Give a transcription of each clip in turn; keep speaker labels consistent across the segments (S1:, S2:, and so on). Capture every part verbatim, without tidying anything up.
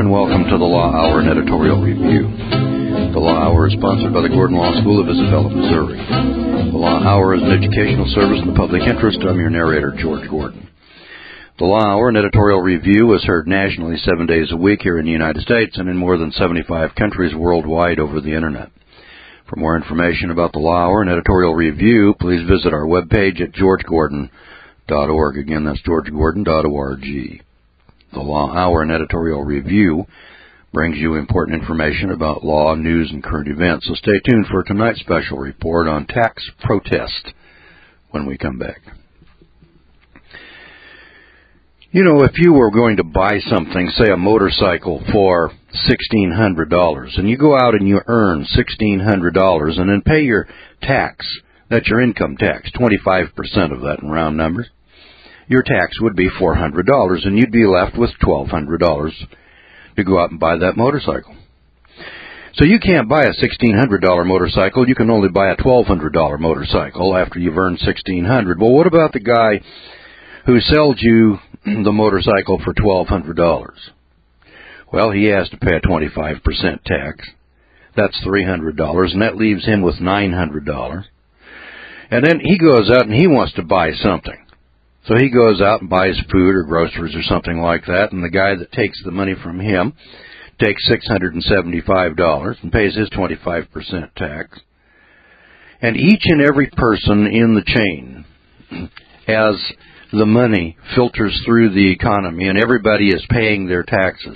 S1: and welcome to the Law Hour and Editorial Review. The Law Hour is sponsored by the Gordon Law School of Isabella, Missouri. The Law Hour is an educational service in the public interest. I'm your narrator, George Gordon. The Law Hour and Editorial Review is heard nationally seven days a week here in the United States and in more than seventy-five countries worldwide over the Internet. For more information about the Law Hour and Editorial Review, please visit our webpage at george gordon dot org. Again, that's george gordon dot org. The Law Hour and Editorial Review brings you important information about law, news, and current events. So stay tuned for tonight's special report on tax protest when we come back. You know, if you were going to buy something, say a motorcycle, for sixteen hundred dollars, and you go out and you earn sixteen hundred dollars and then pay your tax, that's your income tax, twenty-five percent of that in round numbers, your tax would be four hundred dollars, and you'd be left with twelve hundred dollars to go out and buy that motorcycle. So you can't buy a sixteen hundred dollars motorcycle. You can only buy a twelve hundred dollars motorcycle after you've earned sixteen hundred dollars. Well, what about the guy who sells you the motorcycle for twelve hundred dollars? Well, he has to pay a twenty-five percent tax. That's three hundred dollars, and that leaves him with nine hundred dollars. And then he goes out and he wants to buy something. So he goes out and buys food or groceries or something like that, and the guy that takes the money from him takes six hundred seventy-five dollars and pays his twenty-five percent tax. And each and every person in the chain, as the money filters through the economy and everybody is paying their taxes,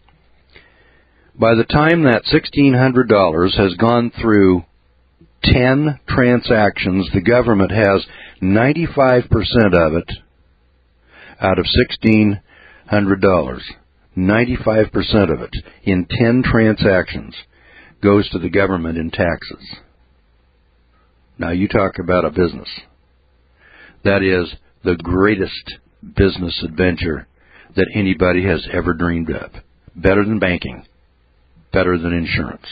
S1: by the time that sixteen hundred dollars has gone through ten transactions, the government has ninety-five percent of it out of sixteen hundred dollars. ninety-five percent of it in ten transactions goes to the government in taxes. Now you talk about a business. That is the greatest business adventure that anybody has ever dreamed of. Better than banking. Better than insurance.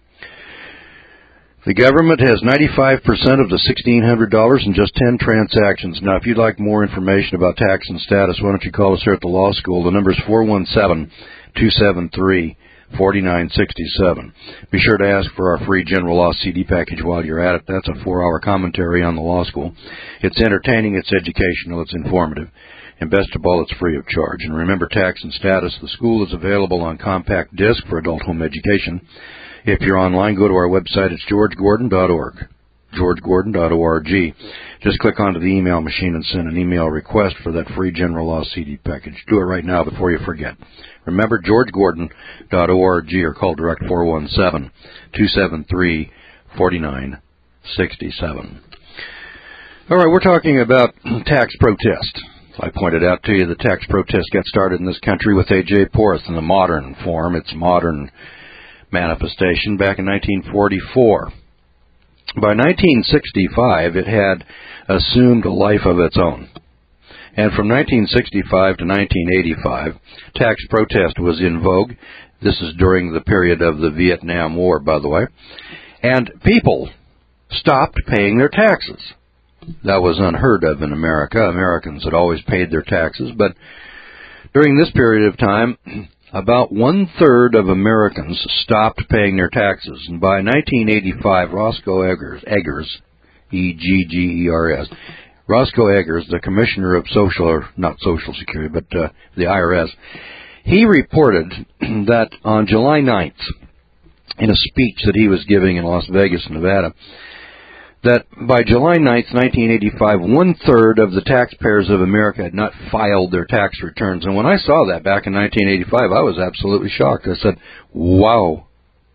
S1: The government has ninety-five percent of the sixteen hundred dollars in just ten transactions. Now, if you'd like more information about tax and status, why don't you call us here at the law school? The number is four one seven, two seven three, four nine six seven. Be sure to ask for our free general law C D package while you're at it. That's a four-hour commentary on the law school. It's entertaining, it's educational, it's informative, and best of all, it's free of charge. And remember, tax and status, the school is available on compact disc for adult home education. If you're online, go to our website. It's george gordon dot org. george gordon dot org. Just click onto the email machine and send an email request for that free general law C D package. Do it right now before you forget. Remember, george gordon dot org, or call direct four one seven, two seven three, four nine six seven. All right, we're talking about tax protest. I pointed out to you the tax protest got started in this country with A J Porth in the modern form, its modern manifestation, back in nineteen forty-four. By nineteen sixty-five, it had assumed a life of its own. And from nineteen sixty-five to nineteen eighty-five, tax protest was in vogue. This is during the period of the Vietnam War, by the way. And people stopped paying their taxes. That was unheard of in America. Americans had always paid their taxes, but during this period of time, about one-third of Americans stopped paying their taxes. And by nineteen eighty-five, Roscoe Eggers, Eggers, E G G E R S, Roscoe Eggers, the Commissioner of Social, or not Social Security, but uh, the I R S, he reported that on July ninth, in a speech that he was giving in Las Vegas, Nevada, that by July ninth, nineteen eighty-five, one-third of the taxpayers of America had not filed their tax returns. And when I saw that back in nineteen eighty-five, I was absolutely shocked. I said, wow.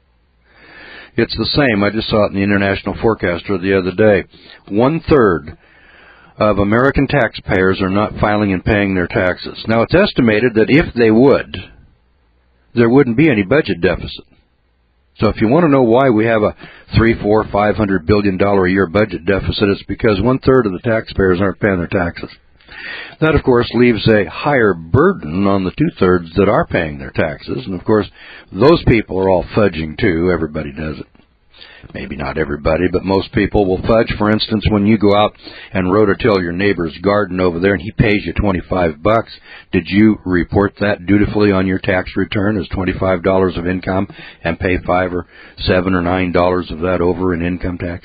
S1: It's the same. I just saw it in the International Forecaster the other day. One-third of American taxpayers are not filing and paying their taxes. Now, it's estimated that if they would, there wouldn't be any budget deficit. So if you want to know why we have a three, four, five hundred billion dollar a year budget deficit, it's because one third of the taxpayers aren't paying their taxes. That, of course, leaves a higher burden on the two thirds that are paying their taxes, and of course, those people are all fudging too. Everybody does it. Maybe not everybody, but most people will fudge. For instance, when you go out and rototill your neighbor's garden over there and he pays you twenty-five bucks, did you report that dutifully on your tax return as twenty-five dollars of income and pay five or seven or nine dollars of that over in income tax?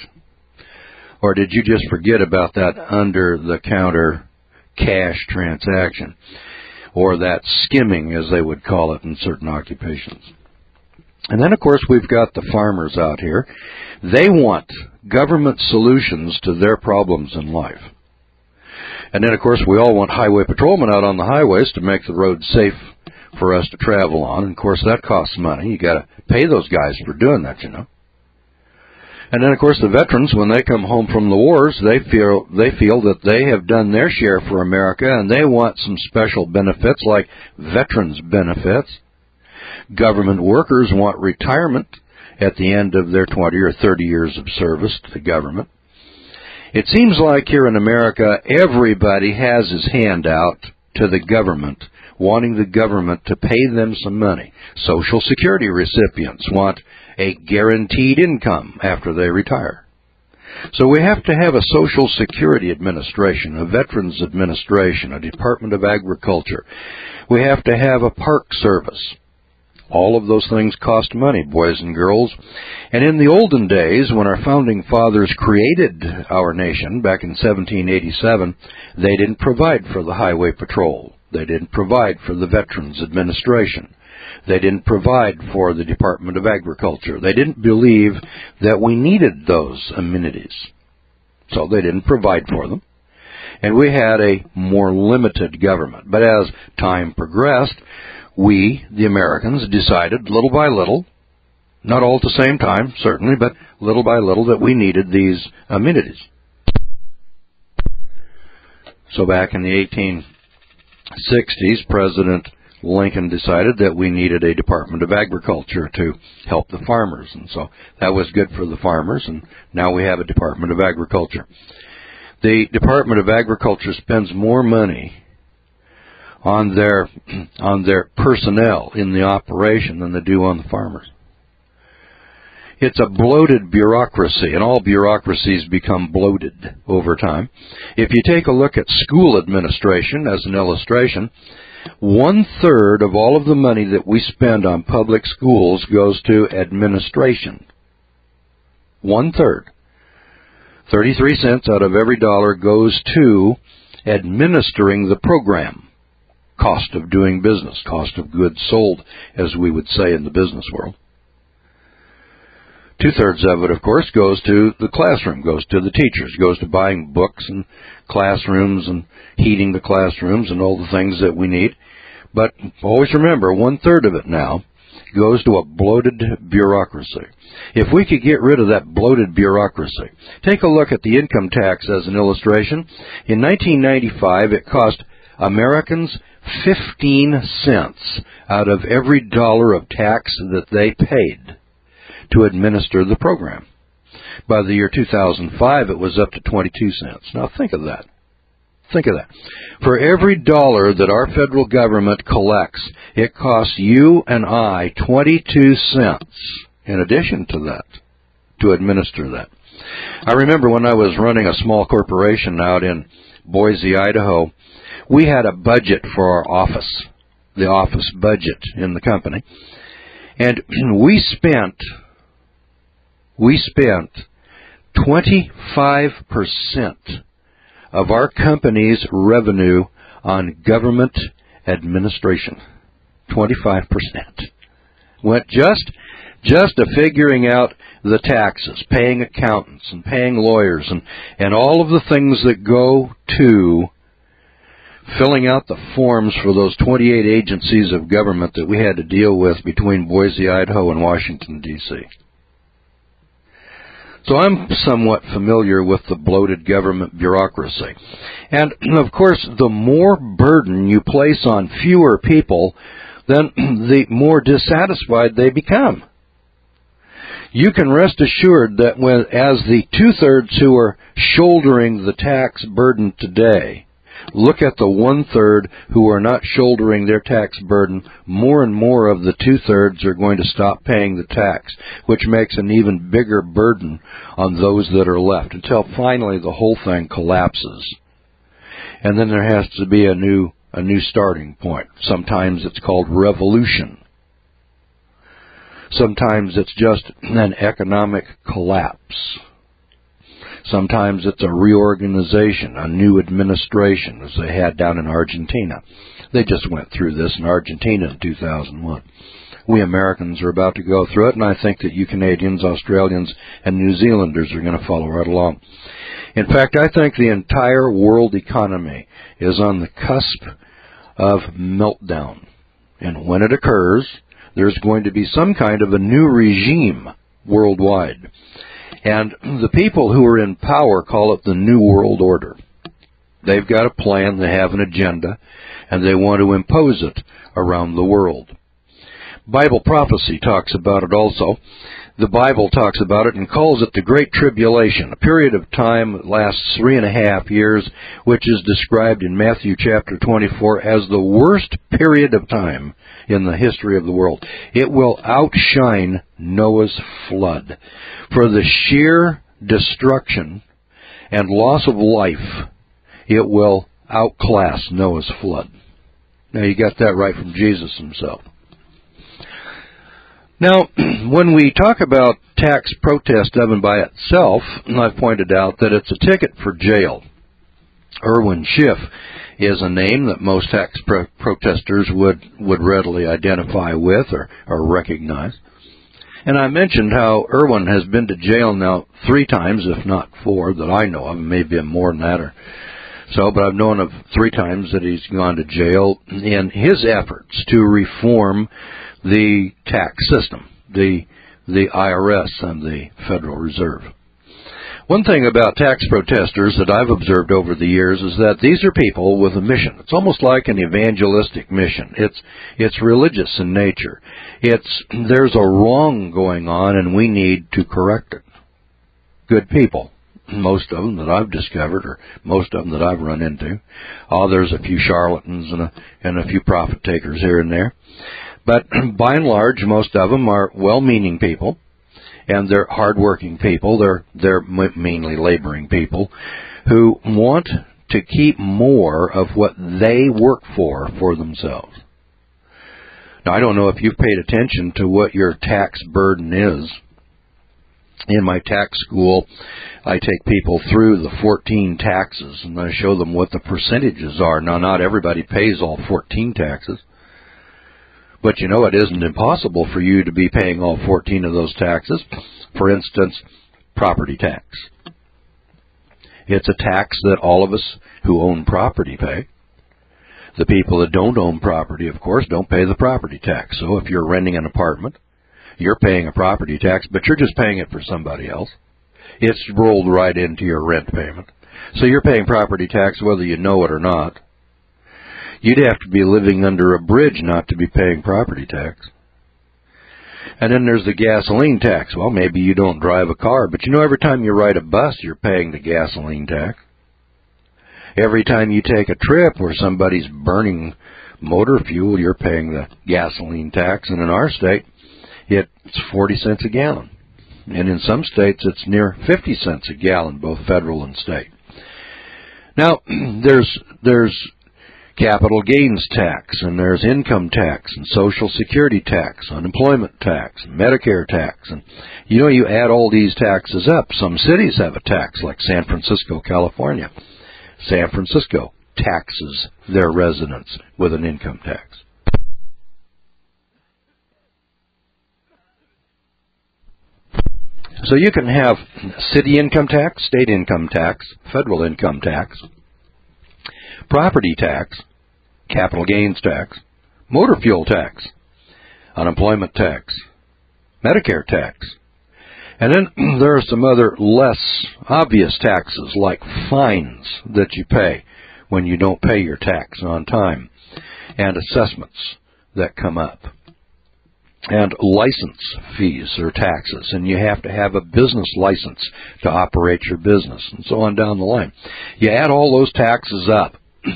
S1: Or did you just forget about that under-the-counter cash transaction, or that skimming, as they would call it in certain occupations? And then, of course, we've got the farmers out here. They want government solutions to their problems in life. And then, of course, we all want highway patrolmen out on the highways to make the roads safe for us to travel on. And, of course, that costs money. You got to pay those guys for doing that, you know. And then, of course, the veterans, when they come home from the wars, they feel they feel that they have done their share for America, and they want some special benefits like veterans benefits. Government workers want retirement at the end of their twenty or thirty years of service to the government. It seems like here in America, everybody has his hand out to the government, wanting the government to pay them some money. Social Security recipients want a guaranteed income after they retire. So we have to have a Social Security Administration, a Veterans Administration, a Department of Agriculture. We have to have a Park Service. All of those things cost money, boys and girls. And in the olden days, when our founding fathers created our nation back in seventeen eighty-seven, they didn't provide for the Highway Patrol. They didn't provide for the Veterans Administration. They didn't provide for the Department of Agriculture. They didn't believe that we needed those amenities. So they didn't provide for them. And we had a more limited government. But as time progressed, we, the Americans, decided little by little, not all at the same time, certainly, but little by little, that we needed these amenities. So back in the eighteen sixties, President Lincoln decided that we needed a Department of Agriculture to help the farmers. And so that was good for the farmers, and now we have a Department of Agriculture. The Department of Agriculture spends more money on their on their personnel in the operation than they do on the farmers. It's a bloated bureaucracy, and all bureaucracies become bloated over time. If you take a look at school administration as an illustration, one-third of all of the money that we spend on public schools goes to administration. One-third. thirty-three cents out of every dollar goes to administering the program. Cost of doing business, cost of goods sold, as we would say in the business world. Two-thirds of it, of course, goes to the classroom, goes to the teachers, goes to buying books and classrooms and heating the classrooms and all the things that we need. But always remember, one-third of it now goes to a bloated bureaucracy. If we could get rid of that bloated bureaucracy, take a look at the income tax as an illustration. In nineteen ninety-five, it cost Americans fifteen cents out of every dollar of tax that they paid to administer the program. By the year two thousand five, it was up to twenty-two cents. Now think of that. Think of that. For every dollar that our federal government collects, it costs you and I twenty-two cents in addition to that to administer that. I remember when I was running a small corporation out in Boise, Idaho, we had a budget for our office, the office budget in the company, and we spent we spent twenty-five percent of our company's revenue on government administration. twenty-five percent went just just to figuring out the taxes, paying accountants and paying lawyers and, and all of the things that go to filling out the forms for those twenty-eight agencies of government that we had to deal with between Boise, Idaho, and Washington, D C So I'm somewhat familiar with the bloated government bureaucracy. And, of course, the more burden you place on fewer people, then the more dissatisfied they become. You can rest assured that when, as the two-thirds who are shouldering the tax burden today, Look at the one-third who are not shouldering their tax burden. More and more of the two-thirds are going to stop paying the tax, which makes an even bigger burden on those that are left, until finally the whole thing collapses. And then there has to be a new, a new starting point. Sometimes it's called revolution. Sometimes it's just an economic collapse. Sometimes it's a reorganization, a new administration, as they had down in Argentina. They just went through this in Argentina in two thousand one. We Americans are about to go through it, and I think that you Canadians, Australians, and New Zealanders are going to follow right along. In fact, I think the entire world economy is on the cusp of meltdown. And when it occurs, there's going to be some kind of a new regime worldwide. And the people who are in power call it the New World Order. They've got a plan, they have an agenda, and they want to impose it around the world. Bible prophecy talks about it also. The Bible talks about it and calls it the Great Tribulation, a period of time that lasts three and a half years, which is described in Matthew chapter twenty-four as the worst period of time in the history of the world. It will outshine Noah's flood. For the sheer destruction and loss of life, it will outclass Noah's flood. Now, you got that right from Jesus himself. Now, when we talk about tax protest of and by itself, I've pointed out that it's a ticket for jail. Irwin Schiff is a name that most tax pro- protesters would, would readily identify with or, or recognize. And I mentioned how Irwin has been to jail now three times, if not four, that I know of. Maybe more than that or so, but I've known of three times that he's gone to jail in his efforts to reform the tax system, the the I R S and the Federal Reserve. One thing about tax protesters that I've observed over the years is that these are people with a mission. It's almost like an evangelistic mission. It's it's religious in nature. It's there's a wrong going on and we need to correct it. Good people. Most of them that I've discovered, or most of them that I've run into. Oh, there's a few charlatans and a, and a few profit takers here and there. But by and large, most of them are well-meaning people, and they're hard-working people. They're they're mainly laboring people who want to keep more of what they work for for themselves. Now, I don't know if you've paid attention to what your tax burden is. In my tax school, I take people through the fourteen taxes, and I show them what the percentages are. Now, not everybody pays all fourteen taxes. But you know, it isn't impossible for you to be paying all fourteen of those taxes. For instance, property tax. It's a tax that all of us who own property pay. The people that don't own property, of course, don't pay the property tax. So if you're renting an apartment, you're paying a property tax, but you're just paying it for somebody else. It's rolled right into your rent payment. So you're paying property tax whether you know it or not. You'd have to be living under a bridge not to be paying property tax. And then there's the gasoline tax. Well, maybe you don't drive a car, but you know every time you ride a bus, you're paying the gasoline tax. Every time you take a trip where somebody's burning motor fuel, you're paying the gasoline tax. And in our state, it's forty cents a gallon. And in some states, it's near fifty cents a gallon, both federal and state. Now, there's there's capital gains tax, and there's income tax, and Social Security tax, unemployment tax, Medicare tax. And, you know, you add all these taxes up. Some cities have a tax, like San Francisco, California. San Francisco taxes their residents with an income tax. So you can have city income tax, state income tax, federal income tax, property tax, capital gains tax, motor fuel tax, unemployment tax, Medicare tax. And then there are some other less obvious taxes like fines that you pay when you don't pay your tax on time, and assessments that come up, and license fees or taxes, and you have to have a business license to operate your business, and so on down the line. You add all those taxes up,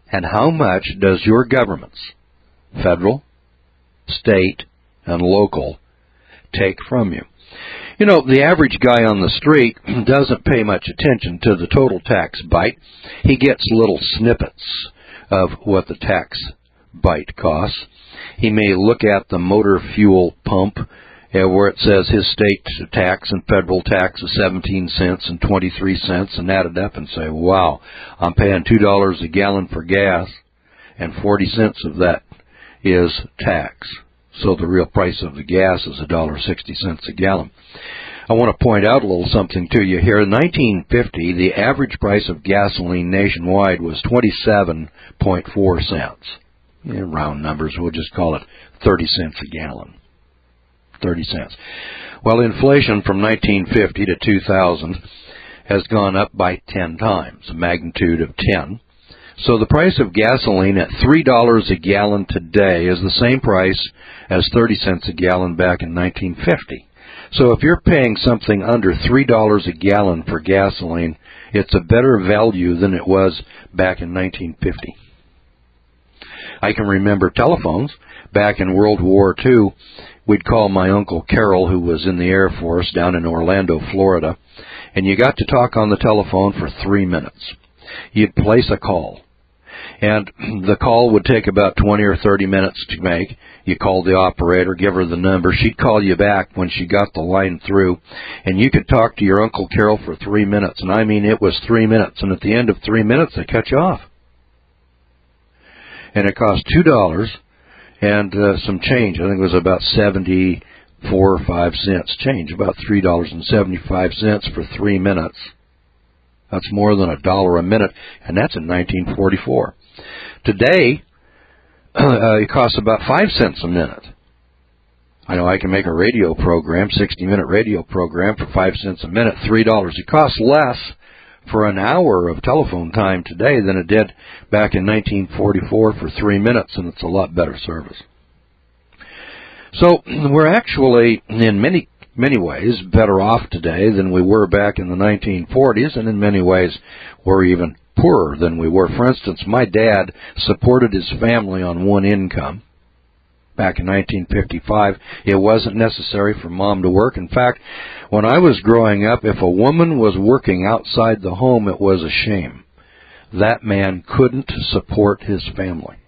S1: And how much does your governments, federal, state, and local, take from you? You know, the average guy on the street doesn't pay much attention to the total tax bite. He gets little snippets of what the tax bite costs. He may look at the motor fuel pump uh, where it says his state tax and federal tax is seventeen cents and twenty-three cents and add it up and say, wow, I'm paying two dollars a gallon for gas and forty cents of that is tax. So the real price of the gas is one dollar and sixty cents a gallon. I want to point out a little something to you here. In nineteen fifty, the average price of gasoline nationwide was twenty-seven point four cents. In round numbers, we'll just call it thirty cents a gallon. thirty cents. Well, inflation from nineteen fifty to two thousand has gone up by ten times, a magnitude of ten. So the price of gasoline at three dollars a gallon today is the same price as thirty cents a gallon back in nineteen fifty. So if you're paying something under three dollars a gallon for gasoline, it's a better value than it was back in nineteen fifty. I can remember telephones. Back in World War Two, we'd call my Uncle Carol, who was in the Air Force down in Orlando, Florida, and you got to talk on the telephone for three minutes. You'd place a call, and the call would take about twenty or thirty minutes to make. You called the operator, give her the number. She'd call you back when she got the line through, and you could talk to your Uncle Carol for three minutes. And I mean, it was three minutes, and at the end of three minutes, they cut you off. And it cost two dollars and uh, some change. I think it was about seventy-four or five cents change, about three dollars and seventy-five cents for three minutes. That's more than a dollar a minute, and that's in nineteen forty-four. Today, uh, it costs about five cents a minute. I know I can make a radio program, sixty-minute radio program for five cents a minute, three dollars. It costs less for an hour of telephone time today than it did back in nineteen forty-four for three minutes, and it's a lot better service. So we're actually, in many many ways, better off today than we were back in the nineteen forties, and in many ways we're even poorer than we were. For instance, my dad supported his family on one income. Back in nineteen fifty-five, it wasn't necessary for mom to work. In fact, when I was growing up, if a woman was working outside the home, it was a shame. That man couldn't support his family.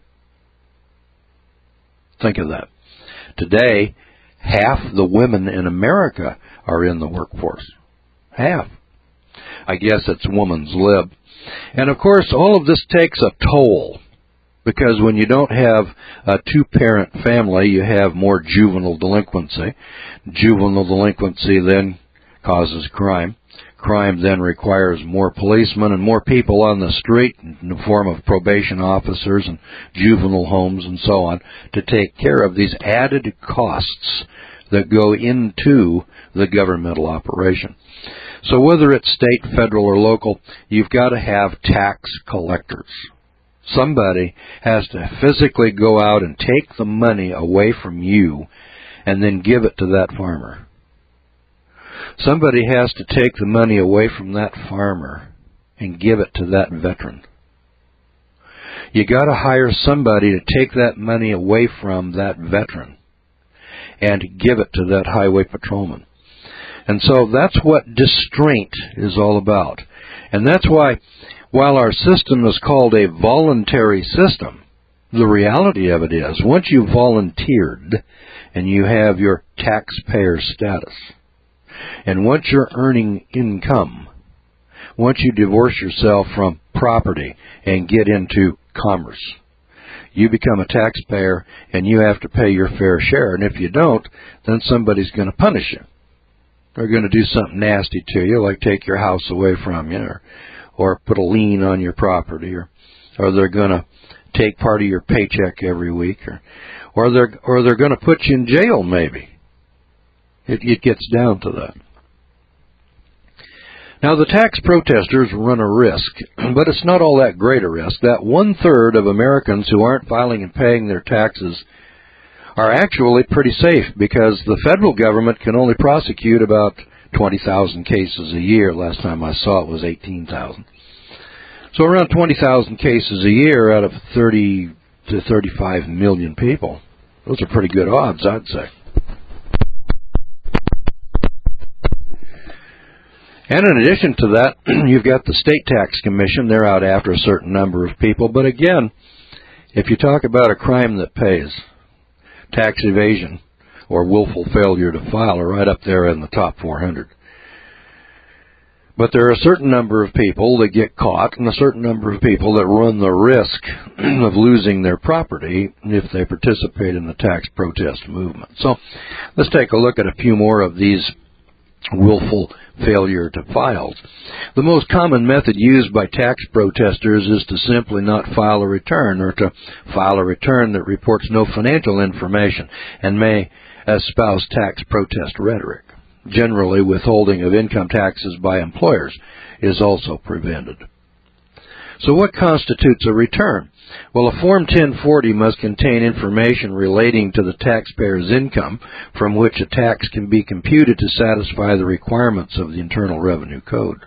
S1: Think of that. Today, half the women in America are in the workforce. Half. I guess it's woman's lib. And of course, all of this takes a toll. Because when you don't have a two-parent family, you have more juvenile delinquency. Juvenile delinquency then causes crime. Crime then requires more policemen and more people on the street in the form of probation officers and juvenile homes and so on to take care of these added costs that go into the governmental operation. So whether it's state, federal, or local, you've got to have tax collectors. Somebody has to physically go out and take the money away from you and then give it to that farmer. Somebody has to take the money away from that farmer and give it to that veteran. You got to hire somebody to take that money away from that veteran and give it to that highway patrolman. And so that's what distraint is all about. And that's why, while our system is called a voluntary system, the reality of it is, once you've volunteered and you have your taxpayer status, and once you're earning income, once you divorce yourself from property and get into commerce, you become a taxpayer and you have to pay your fair share. And if you don't, then somebody's going to punish you. They're going to do something nasty to you, like take your house away from you, or or put a lien on your property, or or they're going to take part of your paycheck every week, or or they're or they're going to put you in jail maybe. It, it gets down to that. Now, the tax protesters run a risk, but it's not all that great a risk. That one-third of Americans who aren't filing and paying their taxes are actually pretty safe, because the federal government can only prosecute about twenty thousand cases a year. Last time I saw it was eighteen thousand. So around twenty thousand cases a year out of thirty to thirty-five million people. Those are pretty good odds, I'd say. And in addition to that, you've got the State Tax Commission. They're out after a certain number of people. But again, if you talk about a crime that pays, tax evasion or willful failure to file are right up there in the top four hundred. But there are a certain number of people that get caught and a certain number of people that run the risk of losing their property if they participate in the tax protest movement. So let's take a look at a few more of these willful failure to file. The most common method used by tax protesters is to simply not file a return, or to file a return that reports no financial information and may espouse tax protest rhetoric. Generally, withholding of income taxes by employers is also prevented. So what constitutes a return? Well, a Form ten forty must contain information relating to the taxpayer's income from which a tax can be computed to satisfy the requirements of the Internal Revenue Code.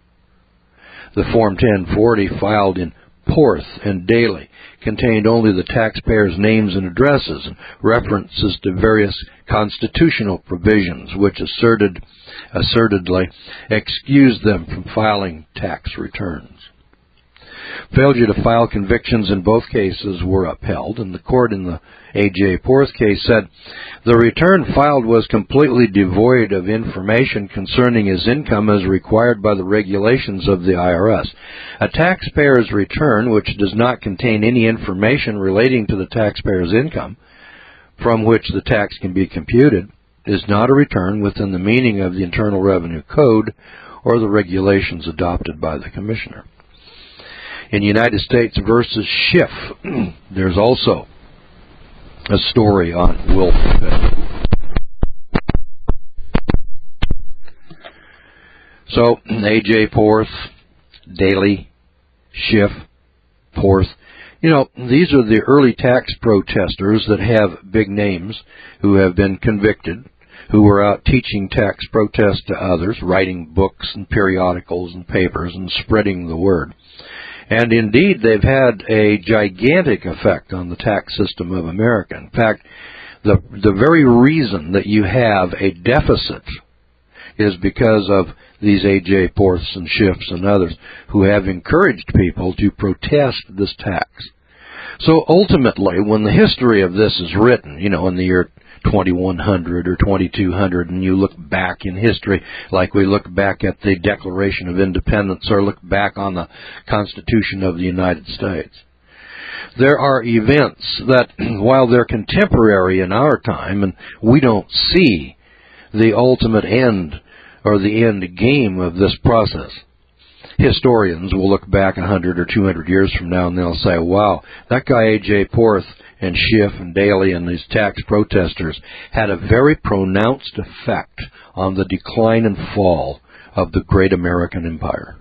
S1: The Form ten forty filed in Porth and Daly contained only the taxpayers' names and addresses and references to various constitutional provisions which asserted, assertedly excused them from filing tax returns. Failure to file convictions in both cases were upheld, and the court in the A J Porth case said the return filed was completely devoid of information concerning his income as required by the regulations of the I R S. A taxpayer's return which does not contain any information relating to the taxpayer's income from which the tax can be computed is not a return within the meaning of the Internal Revenue Code or the regulations adopted by the Commissioner. In United States versus Schiff, there's also a story on willful failure. So, A J Porth, Daly, Schiff, Porth, you know, these are the early tax protesters that have big names who have been convicted, who were out teaching tax protest to others, writing books and periodicals and papers and spreading the word. And indeed, they've had a gigantic effect on the tax system of America. In fact, the the very reason that you have a deficit is because of these A J Porths and Schiffs and others who have encouraged people to protest this tax. So ultimately, when the history of this is written, you know, in the year twenty-one hundred or twenty-two hundred, and you look back in history like we look back at the Declaration of Independence or look back on the Constitution of the United States, there are events that, while they're contemporary in our time, and we don't see the ultimate end or the end game of this process, historians will look back one hundred or two hundred years from now and they'll say, wow, that guy A J Porth and Schiff and Daly and these tax protesters had a very pronounced effect on the decline and fall of the great American empire.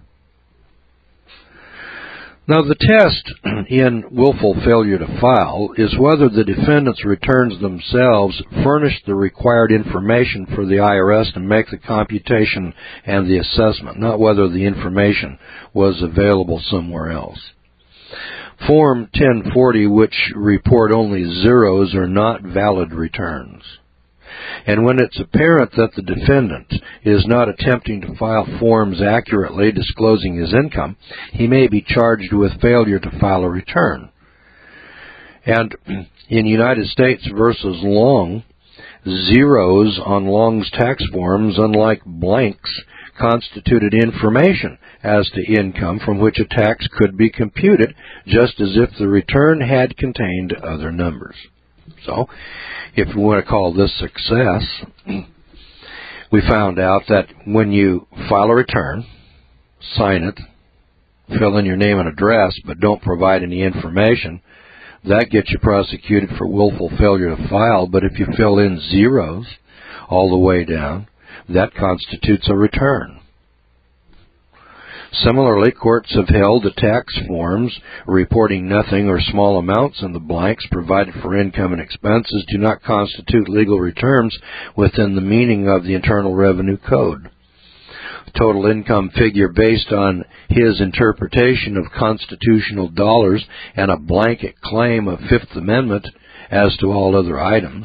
S1: Now, the test in willful failure to file is whether the defendant's returns themselves furnish the required information for the I R S to make the computation and the assessment, not whether the information was available somewhere else. Form ten forty, which report only zeros, are not valid returns. And when it's apparent that the defendant is not attempting to file forms accurately disclosing his income, he may be charged with failure to file a return. And in United States versus Long, zeros on Long's tax forms, unlike blanks, constituted information as to income from which a tax could be computed, just as if the return had contained other numbers. So, if we want to call this success, we found out that when you file a return, sign it, fill in your name and address, but don't provide any information, that gets you prosecuted for willful failure to file. But if you fill in zeros all the way down, that constitutes a return. Similarly, courts have held that tax forms reporting nothing or small amounts in the blanks provided for income and expenses do not constitute legal returns within the meaning of the Internal Revenue Code. total income figure based on his interpretation of constitutional dollars and a blanket claim of Fifth Amendment as to all other items.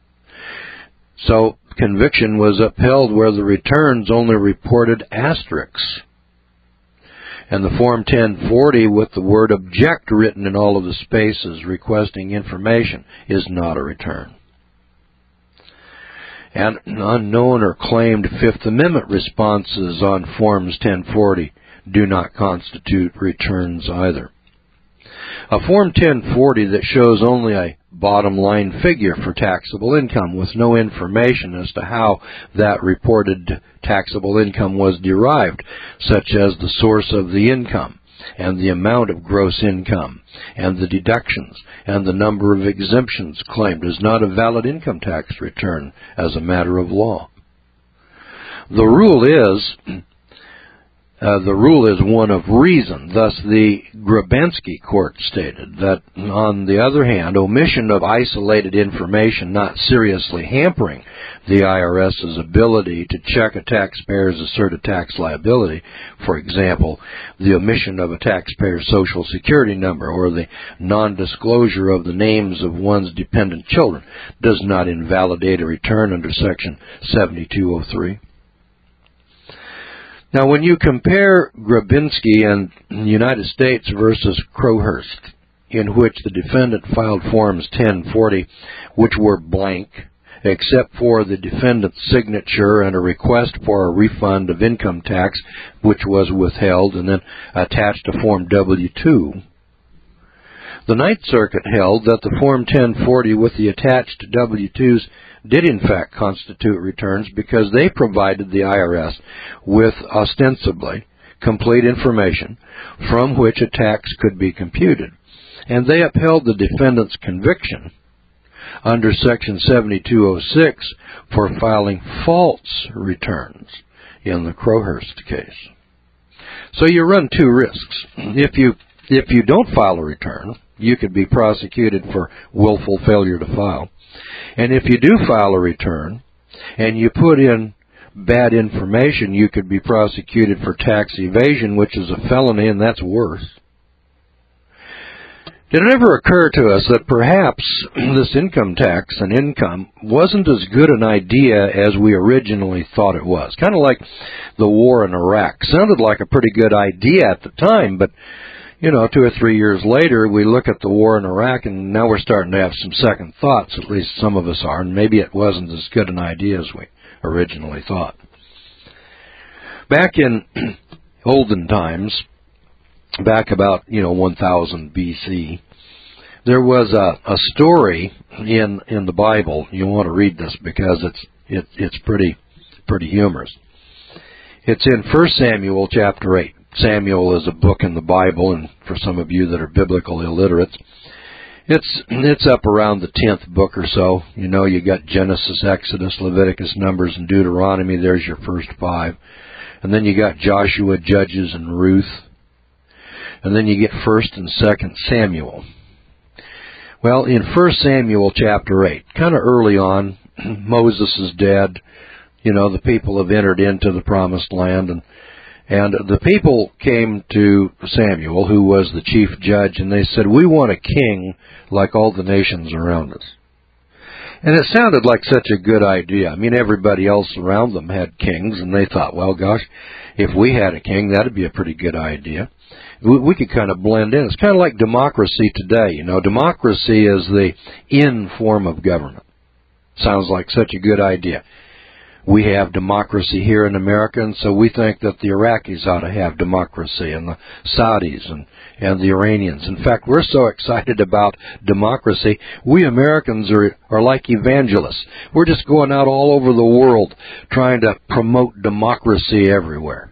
S1: So conviction was upheld where the returns only reported asterisks. And the Form ten forty with the word object written in all of the spaces requesting information is not a return. And unknown or claimed Fifth Amendment responses on Forms ten forty do not constitute returns either. A Form ten forty that shows only a bottom line figure for taxable income with no information as to how that reported taxable income was derived, such as the source of the income and the amount of gross income and the deductions and the number of exemptions claimed, is not a valid income tax return as a matter of law. The rule is Uh, the rule is one of reason. Thus, the Grabinsky court stated that, on the other hand, omission of isolated information not seriously hampering the IRS's ability to check a taxpayer's asserted tax liability, for example, the omission of a taxpayer's Social Security number or the non-disclosure of the names of one's dependent children, does not invalidate a return under Section seventy-two oh three. Now, when you compare Grabinsky and United States versus Crowhurst, in which the defendant filed Forms ten forty, which were blank, except for the defendant's signature and a request for a refund of income tax, which was withheld and then attached to Form W two, the Ninth Circuit held that the Form ten forty with the attached W twos did in fact constitute returns because they provided the I R S with ostensibly complete information from which a tax could be computed, and they upheld the defendant's conviction under Section seventy-two oh six for filing false returns in the Crowhurst case. So you run two risks. If you if you don't file a return, you could be prosecuted for willful failure to file. And if you do file a return and you put in bad information, you could be prosecuted for tax evasion, which is a felony, and that's worse. Did it ever occur to us that perhaps this income tax and income wasn't as good an idea as we originally thought it was? Kind of like the war in Iraq. Sounded like a pretty good idea at the time, but you know, two or three years later, we look at the war in Iraq, and now we're starting to have some second thoughts, at least some of us are, and maybe it wasn't as good an idea as we originally thought. Back in olden times, back about, you know, one thousand B C, there was a, a story in in the Bible. You want to read this because it's it, it's pretty pretty humorous. It's in First Samuel chapter eight. Samuel is a book in the Bible, and for some of you that are biblical illiterates, it's it's up around the tenth book or so. You know, you got Genesis, Exodus, Leviticus, Numbers, and Deuteronomy. There's your first five. And then you got Joshua, Judges, and Ruth. And then you get First and Second Samuel. Well, in First Samuel chapter eight, kind of early on, Moses is dead. You know, the people have entered into the promised land, and And the people came to Samuel, who was the chief judge, and they said, "We want a king like all the nations around us." And it sounded like such a good idea. I mean, everybody else around them had kings, and they thought, well, gosh, if we had a king, that would be a pretty good idea. We, we could kind of blend in. It's kind of like democracy today. You know, democracy is the in form of government. Sounds like such a good idea. We have democracy here in America, and so we think that the Iraqis ought to have democracy, and the Saudis and, and the Iranians. In fact, we're so excited about democracy, we Americans are, are like evangelists. We're just going out all over the world trying to promote democracy everywhere.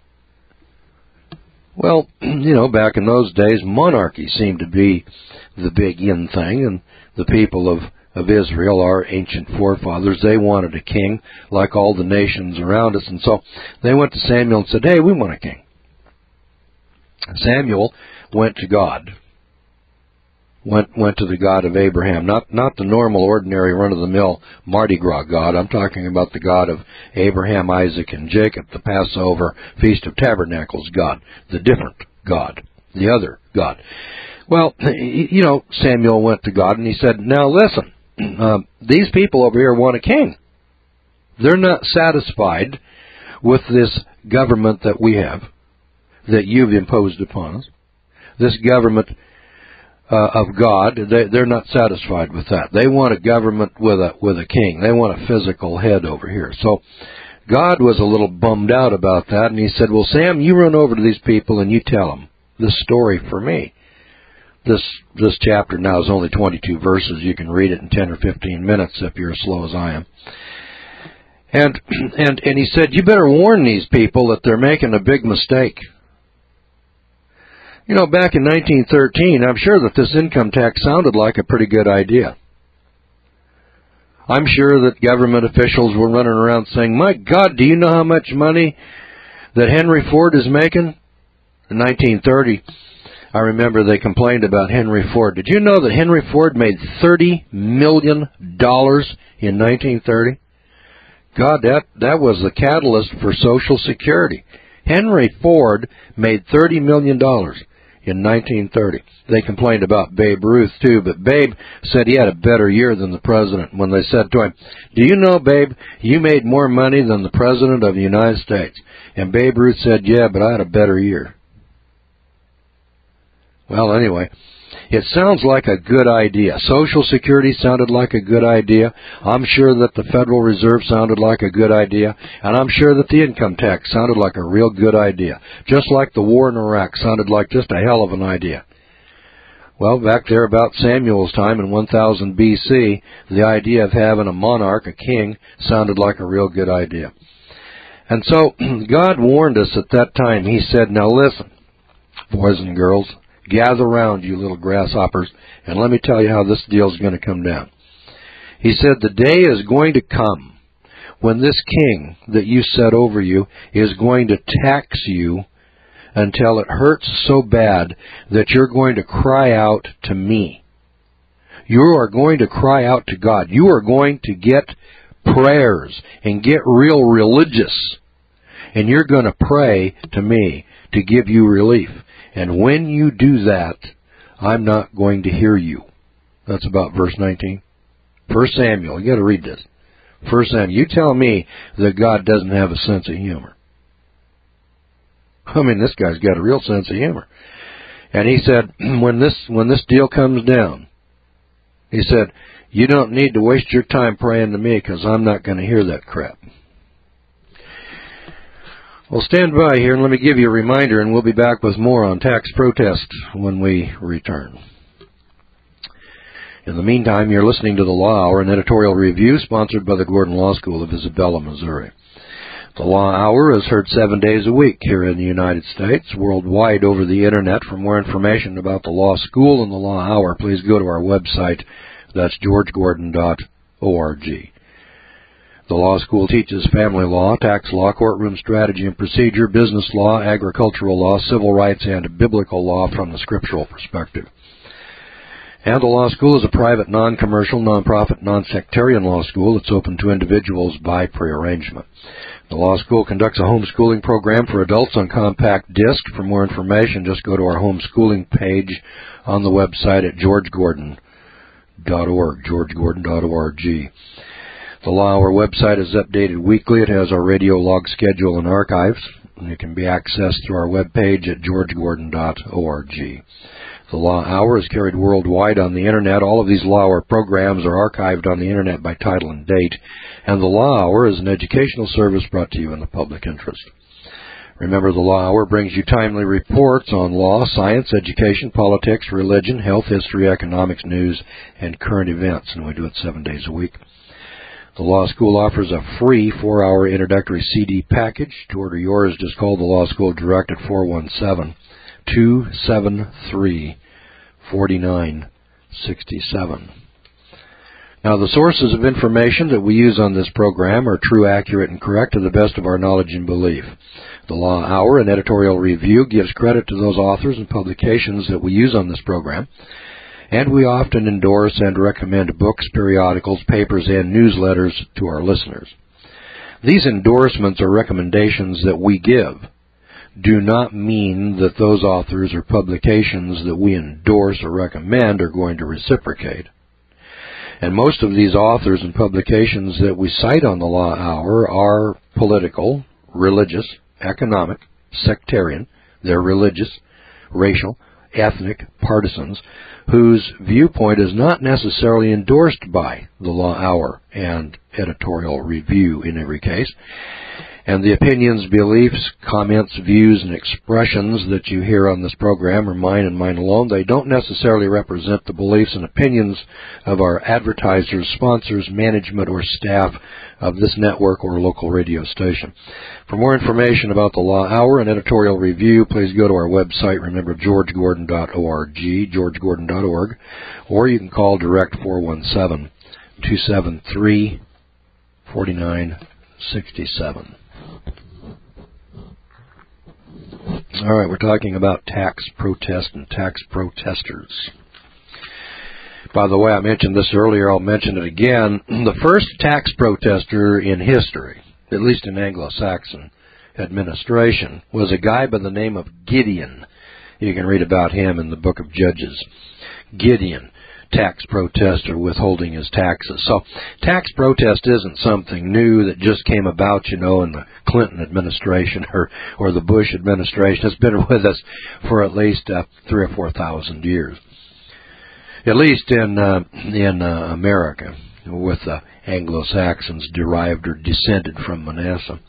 S1: Well, you know, back in those days, monarchy seemed to be the big in thing, and the people of of Israel, our ancient forefathers, they wanted a king like all the nations around us. And so they went to Samuel and said, "Hey, we want a king." Samuel went to God. went went to the God of Abraham, not not the normal, ordinary, run-of-the-mill Mardi Gras God. I'm talking about the God of Abraham, Isaac, and Jacob, the Passover, Feast of Tabernacles God, the different God, the other God. Well, you know, Samuel went to God and he said, now listen, uh, these people over here want a king. They're not satisfied with this government that we have, that you've imposed upon us, this government uh, of God. They, they're not satisfied with that. They want a government with a with a king. They want a physical head over here. So God was a little bummed out about that, and he said, well, Sam, you run over to these people and you tell them this story for me. This this chapter now is only twenty-two verses. You can read it in ten or fifteen minutes if you're as slow as I am. And and and he said, you better warn these people that they're making a big mistake. You know, back in nineteen thirteen, I'm sure that this income tax sounded like a pretty good idea. I'm sure that government officials were running around saying, my God, do you know how much money that Henry Ford is making? In nineteen thirty, I remember they complained about Henry Ford. Did you know that Henry Ford made thirty million dollars in nineteen thirty? God, that, that was the catalyst for Social Security. Henry Ford made thirty million dollars in nineteen thirty. They complained about Babe Ruth, too, but Babe said he had a better year than the president when they said to him, do you know, Babe, you made more money than the president of the United States? And Babe Ruth said, yeah, but I had a better year. Well, anyway, it sounds like a good idea. Social Security sounded like a good idea. I'm sure that the Federal Reserve sounded like a good idea. And I'm sure that the income tax sounded like a real good idea. Just like the war in Iraq sounded like just a hell of an idea. Well, back there about Samuel's time in one thousand B C, the idea of having a monarch, a king, sounded like a real good idea. And so God warned us at that time. He said, now listen, boys and girls, gather round, you little grasshoppers, and let me tell you how this deal is going to come down. He said, the day is going to come when this king that you set over you is going to tax you until it hurts so bad that you're going to cry out to me. You are going to cry out to God. You are going to get prayers and get real religious, and you're going to pray to me to give you relief. And when you do that, I'm not going to hear you. That's about verse nineteen. First Samuel, you got to read this. First Samuel, you tell me that God doesn't have a sense of humor. I mean, this guy's got a real sense of humor. And he said, when this when this deal comes down, he said, you don't need to waste your time praying to me because I'm not going to hear that crap. Well, stand by here and let me give you a reminder, and we'll be back with more on tax protest when we return. In the meantime, you're listening to The Law Hour, an editorial review sponsored by the Gordon Law School of Isabella, Missouri. The Law Hour is heard seven days a week here in the United States, worldwide over the Internet. For more information about the Law School and the Law Hour, please go to our website. That's george gordon dot org. The law school teaches family law, tax law, courtroom strategy and procedure, business law, agricultural law, civil rights, and biblical law from the scriptural perspective. And the law school is a private, non-commercial, non-profit, non-sectarian law school that's open to individuals by prearrangement. The law school conducts a homeschooling program for adults on compact disc. For more information, just go to our homeschooling page on the website at george gordon dot org, george gordon dot org. The Law Hour website is updated weekly. It has our radio log schedule and archives, and it can be accessed through our webpage at george gordon dot org. The Law Hour is carried worldwide on the Internet. All of these Law Hour programs are archived on the Internet by title and date, and the Law Hour is an educational service brought to you in the public interest. Remember, the Law Hour brings you timely reports on law, science, education, politics, religion, health, history, economics, news, and current events, and we do it seven days a week. The Law School offers a free four-hour introductory C D package. To order yours, just call the Law School direct at four one seven, two seven three, four nine six seven. Now, the sources of information that we use on this program are true, accurate, and correct to the best of our knowledge and belief. The Law Hour, an editorial review, gives credit to those authors and publications that we use on this program. And we often endorse and recommend books, periodicals, papers, and newsletters to our listeners. These endorsements or recommendations that we give do not mean that those authors or publications that we endorse or recommend are going to reciprocate. And most of these authors and publications that we cite on the Law Hour are political, religious, economic, sectarian. They're religious, racial, ethnic partisans whose viewpoint is not necessarily endorsed by the Law Hour and editorial review in every case. And the opinions, beliefs, comments, views, and expressions that you hear on this program are mine and mine alone. They don't necessarily represent the beliefs and opinions of our advertisers, sponsors, management, or staff of this network or local radio station. For more information about the Law Hour and editorial review, please go to our website. Remember, george gordon dot org, george gordon dot org, or you can call direct four one seven, two seven three, four nine six seven. All right, we're talking about tax protest and tax protesters. By the way, I mentioned this earlier, I'll mention it again. The first tax protester in history, at least in Anglo-Saxon administration, was a guy by the name of Gideon. You can read about him in the book of Judges. Gideon, tax protester withholding his taxes. So tax protest isn't something new that just came about, you know, in the Clinton administration or, or the Bush administration. It's been with us for at least uh, three or four thousand years. At least in uh, in uh, America, with the Anglo-Saxons derived or descended from Manasseh.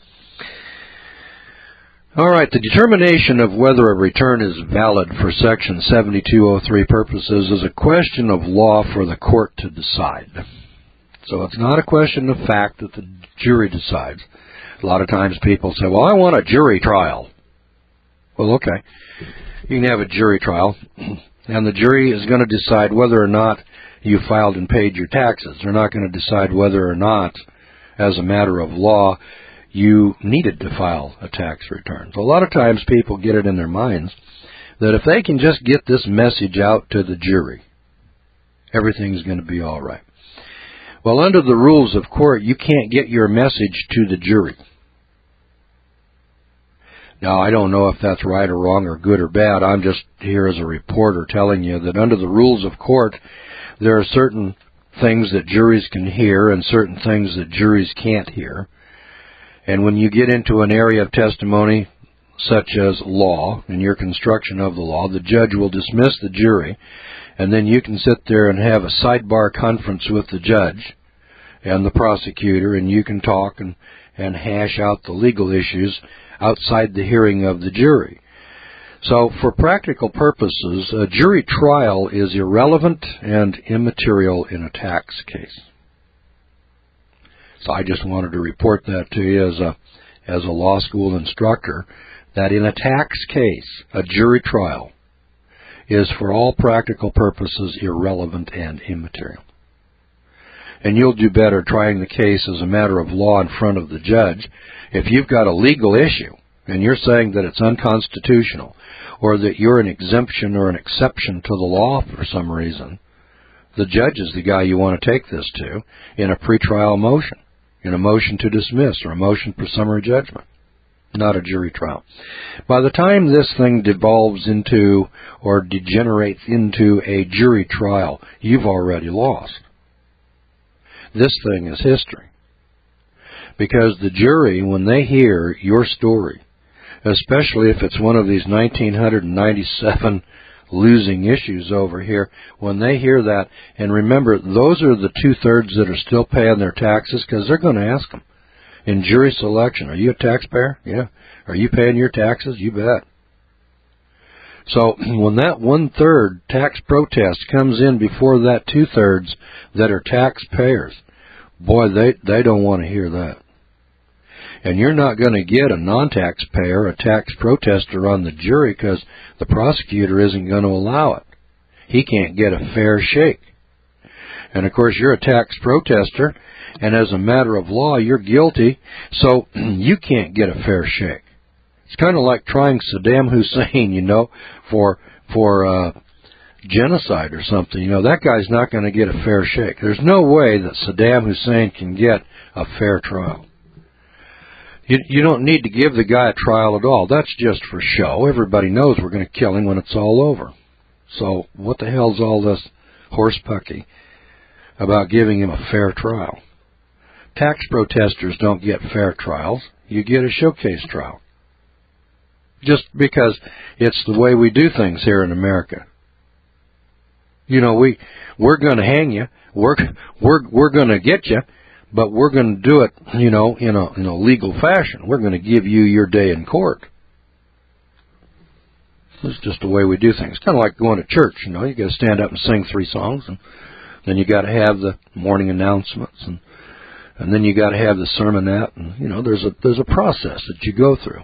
S1: All right, the determination of whether a return is valid for Section seventy-two oh three purposes is a question of law for the court to decide. So it's not a question of fact that the jury decides. A lot of times people say, well, I want a jury trial. Well, okay. You can have a jury trial, and the jury is going to decide whether or not you filed and paid your taxes. They're not going to decide whether or not, as a matter of law, you needed to file a tax return. So a lot of times people get it in their minds that if they can just get this message out to the jury, everything's going to be all right. Well, under the rules of court, you can't get your message to the jury. Now, I don't know if that's right or wrong or good or bad. I'm just here as a reporter telling you that under the rules of court, there are certain things that juries can hear and certain things that juries can't hear. And when you get into an area of testimony such as law and your construction of the law, the judge will dismiss the jury, and then you can sit there and have a sidebar conference with the judge and the prosecutor, and you can talk and, and hash out the legal issues outside the hearing of the jury. So for practical purposes, a jury trial is irrelevant and immaterial in a tax case. So I just wanted to report that to you as a as a law school instructor, that in a tax case, a jury trial is for all practical purposes irrelevant and immaterial. And you'll do better trying the case as a matter of law in front of the judge. If you've got a legal issue and you're saying that it's unconstitutional or that you're an exemption or an exception to the law for some reason, the judge is the guy you want to take this to in a pretrial motion, in a motion to dismiss or a motion for summary judgment, not a jury trial. By the time this thing devolves into or degenerates into a jury trial, you've already lost. This thing is history. Because the jury, when they hear your story, especially if it's one of these nineteen ninety-seven losing issues over here, when they hear that, and remember, those are the two-thirds that are still paying their taxes, because they're going to ask them. In jury selection, are you a taxpayer? Yeah. Are you paying your taxes? You bet. So when that one-third tax protest comes in before that two-thirds that are taxpayers, boy, they, they don't want to hear that. And you're not going to get a non-taxpayer, a tax protester on the jury because the prosecutor isn't going to allow it. He can't get a fair shake. And, of course, you're a tax protester, and as a matter of law, you're guilty, so you can't get a fair shake. It's kind of like trying Saddam Hussein, you know, for for uh, genocide or something, you know, that guy's not going to get a fair shake. There's no way that Saddam Hussein can get a fair trial. You, you don't need to give the guy a trial at all. That's just for show. Everybody knows we're going to kill him when it's all over. So what the hell's all this horsepucky about giving him a fair trial? Tax protesters don't get fair trials. You get a showcase trial. Just because it's the way we do things here in America. You know, we, we're going to hang you. We're, we're, we're going to get you. But we're going to do it, you know, in a, in a legal fashion. We're going to give you your day in court. It's just the way we do things. Kind of like going to church, you know. You got to stand up and sing three songs, and then you got to have the morning announcements, and and then you got to have the sermonette, and you know, there's a there's a process that you go through.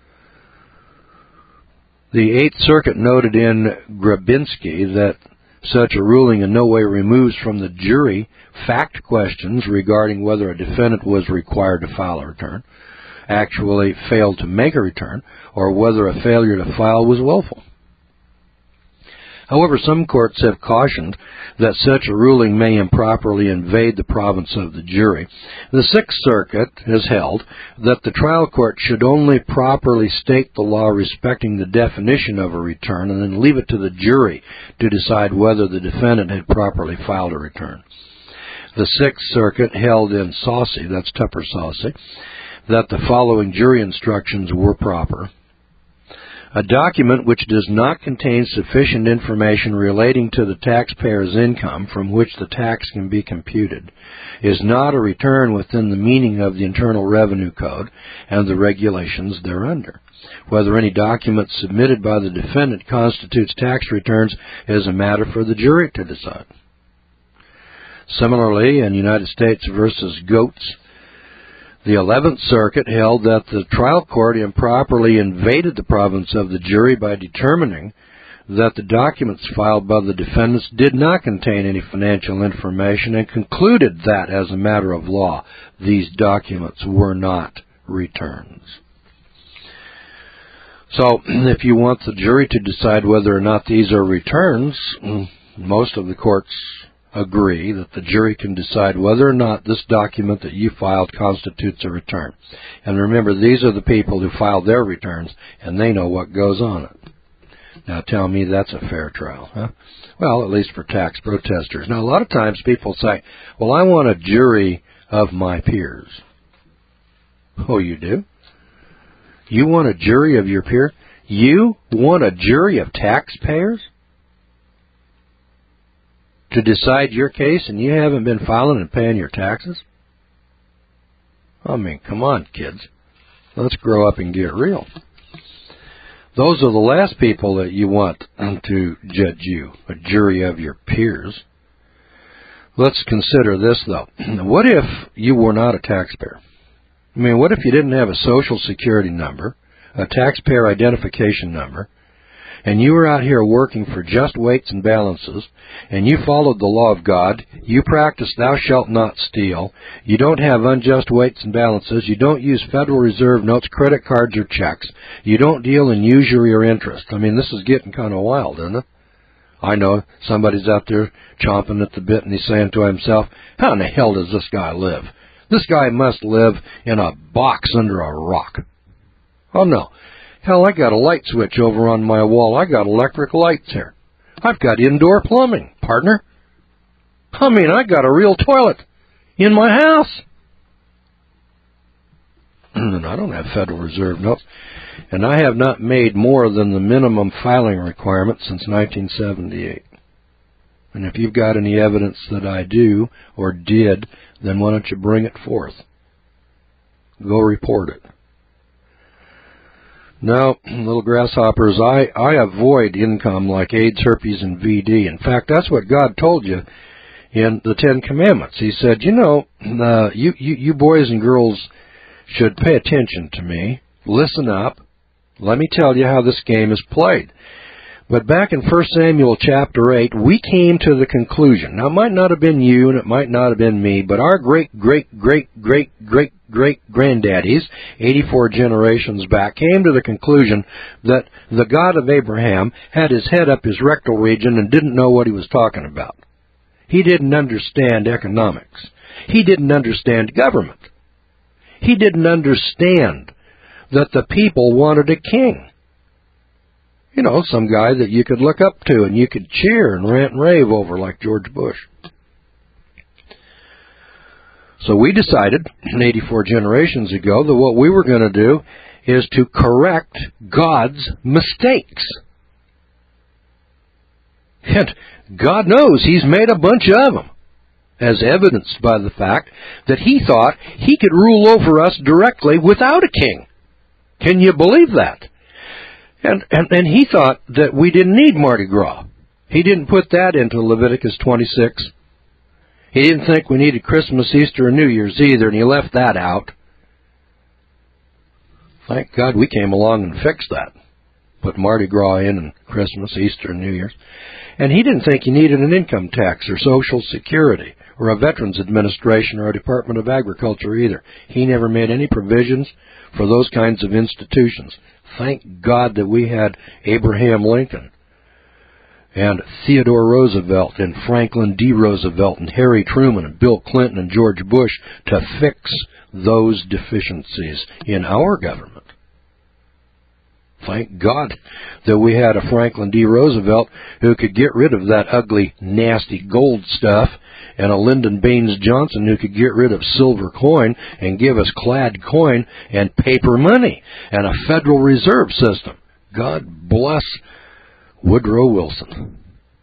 S1: The Eighth Circuit noted in Grabinski that such a ruling in no way removes from the jury fact questions regarding whether a defendant was required to file a return, actually failed to make a return, or whether a failure to file was willful. However, some courts have cautioned that such a ruling may improperly invade the province of the jury. The Sixth Circuit has held that the trial court should only properly state the law respecting the definition of a return and then leave it to the jury to decide whether the defendant had properly filed a return. The Sixth Circuit held in Saucy, that's Tupper Saucy, that the following jury instructions were proper. A document which does not contain sufficient information relating to the taxpayer's income from which the tax can be computed is not a return within the meaning of the Internal Revenue Code and the regulations thereunder. Whether any document submitted by the defendant constitutes tax returns is a matter for the jury to decide. Similarly, in United States versus Goetz, the Eleventh Circuit held that the trial court improperly invaded the province of the jury by determining that the documents filed by the defendants did not contain any financial information and concluded that, as a matter of law, these documents were not returns. So, if you want the jury to decide whether or not these are returns, most of the courts agree that the jury can decide whether or not this document that you filed constitutes a return. And remember, these are the people who filed their returns, and they know what goes on it. Now tell me that's a fair trial, huh? Well, at least for tax protesters. Now, a lot of times people say, well, I want a jury of my peers. Oh, you do? You want a jury of your peers? You want a jury of taxpayers to decide your case, and you haven't been filing and paying your taxes? I mean, come on, kids. Let's grow up and get real. Those are the last people that you want to judge you, a jury of your peers. Let's consider this, though. What if you were not a taxpayer? I mean, what if you didn't have a Social Security number, a taxpayer identification number, and you were out here working for just weights and balances, and you followed the law of God, you practice thou shalt not steal, you don't have unjust weights and balances, you don't use Federal Reserve notes, credit cards, or checks, you don't deal in usury or interest. I mean, this is getting kind of wild, isn't it? I know somebody's out there chomping at the bit, and he's saying to himself, how in the hell does this guy live? This guy must live in a box under a rock. Oh, no. Hell, I got a light switch over on my wall. I got electric lights here. I've got indoor plumbing, partner. I mean, I got a real toilet in my house. And I don't have Federal Reserve notes. And I have not made more than the minimum filing requirement since nineteen seventy-eight. And if you've got any evidence that I do or did, then why don't you bring it forth? Go report it. No, little grasshoppers, I, I avoid income like AIDS, herpes, and V D. In fact, that's what God told you in the Ten Commandments. He said, you know, uh, you, you, you boys and girls should pay attention to me. Listen up. Let me tell you how this game is played. But back in First Samuel chapter eight, we came to the conclusion. Now, it might not have been you, and it might not have been me, but our great, great, great, great, great, great granddaddies, eighty-four generations back, came to the conclusion that the God of Abraham had his head up his rectal region and didn't know what he was talking about. He didn't understand economics. He didn't understand government. He didn't understand that the people wanted a king. You know, some guy that you could look up to and you could cheer and rant and rave over like George Bush. So we decided, eighty-four generations ago, that what we were going to do is to correct God's mistakes. And God knows He's made a bunch of them, as evidenced by the fact that He thought He could rule over us directly without a king. Can you believe that? And, and, and He thought that we didn't need Mardi Gras. He didn't put that into Leviticus twenty-six. He didn't think we needed Christmas, Easter, and New Year's either, and He left that out. Thank God we came along and fixed that. Put Mardi Gras in and Christmas, Easter, and New Year's. And He didn't think you needed an income tax or Social Security or a Veterans Administration or a Department of Agriculture either. He never made any provisions for those kinds of institutions. Thank God that we had Abraham Lincoln and Theodore Roosevelt and Franklin D. Roosevelt and Harry Truman and Bill Clinton and George Bush to fix those deficiencies in our government. Thank God that we had a Franklin D. Roosevelt who could get rid of that ugly, nasty gold stuff, and a Lyndon Baines Johnson who could get rid of silver coin and give us clad coin and paper money and a Federal Reserve System. God bless Woodrow Wilson.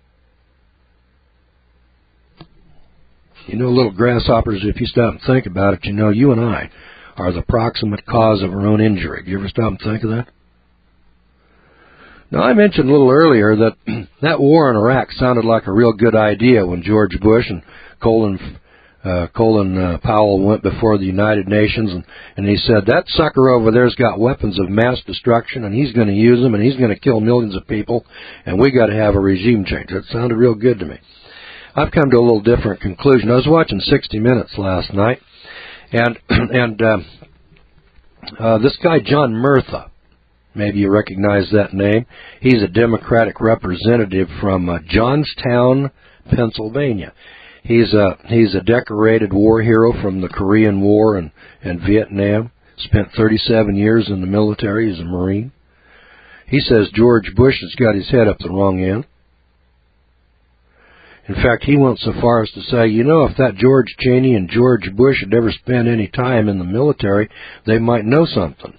S1: You know, little grasshoppers, if you stop and think about it, you know you and I are the proximate cause of our own injury. Do you ever stop and think of that? Now, I mentioned a little earlier that that war in Iraq sounded like a real good idea when George Bush and Colin, uh, Colin uh, Powell went before the United Nations, and, and he said, that sucker over there's got weapons of mass destruction, and he's going to use them, and he's going to kill millions of people, and we got to have a regime change. That sounded real good to me. I've come to a little different conclusion. I was watching sixty minutes last night, and, and uh, uh, this guy, John Murtha, maybe you recognize that name. He's a Democratic representative from uh, Johnstown, Pennsylvania. He's a he's a decorated war hero from the Korean War and, and Vietnam. Spent thirty-seven years in the military as a Marine. He says George Bush has got his head up the wrong end. In fact, he went so far as to say, you know, if that George Cheney and George Bush had ever spent any time in the military, they might know something.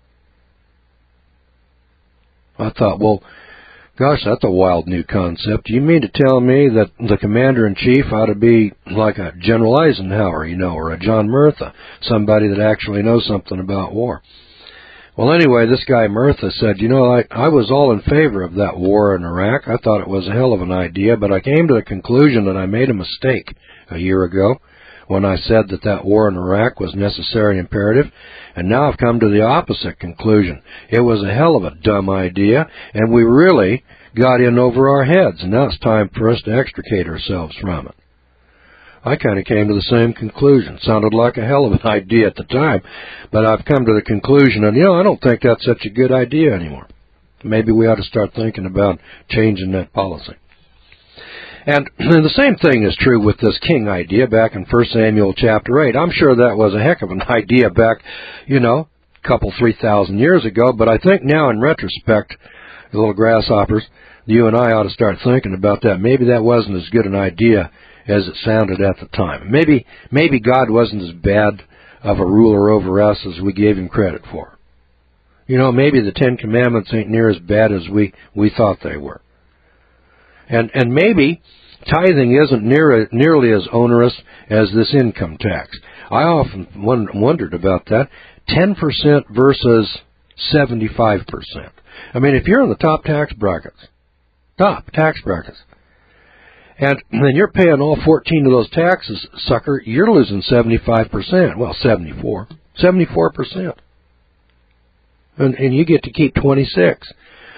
S1: I thought, well, gosh, that's a wild new concept. You mean to tell me that the commander-in-chief ought to be like a General Eisenhower, you know, or a John Murtha, somebody that actually knows something about war? Well, anyway, this guy Murtha said, you know, I, I was all in favor of that war in Iraq. I thought it was a hell of an idea, but I came to the conclusion that I made a mistake a year ago when I said that that war in Iraq was necessary and imperative, and now I've come to the opposite conclusion. It was a hell of a dumb idea, and we really got in over our heads, and now it's time for us to extricate ourselves from it. I kind of came to the same conclusion. It sounded like a hell of an idea at the time, but I've come to the conclusion, and, you know, I don't think that's such a good idea anymore. Maybe we ought to start thinking about changing that policy. And the same thing is true with this king idea back in First Samuel chapter eight. I'm sure that was a heck of an idea back, you know, a couple, three thousand years ago, but I think now in retrospect, the little grasshoppers, you and I ought to start thinking about that. Maybe that wasn't as good an idea as it sounded at the time. Maybe maybe God wasn't as bad of a ruler over us as we gave him credit for. You know, maybe the Ten Commandments ain't near as bad as we, we thought they were. And and maybe tithing isn't near, nearly as onerous as this income tax. I often wondered about that. ten percent versus seventy-five percent. I mean, if you're in the top tax brackets, top tax brackets, and then you're paying all fourteen of those taxes, sucker, you're losing seventy-five percent. Well, seventy-four. seventy-four percent. And, and you get to keep twenty-six.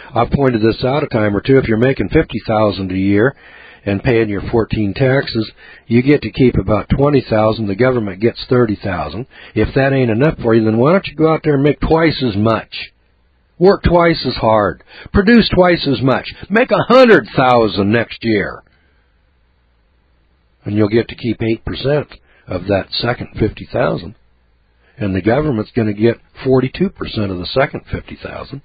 S1: I've pointed this out a time or two. If you're making fifty thousand dollars a year and paying your fourteen taxes, you get to keep about twenty thousand dollars. The government gets thirty thousand dollars. If that ain't enough for you, then why don't you go out there and make twice as much? Work twice as hard. Produce twice as much. Make a hundred thousand next year. And you'll get to keep eight percent of that second fifty thousand. And the government's going to get forty-two percent of the second fifty thousand.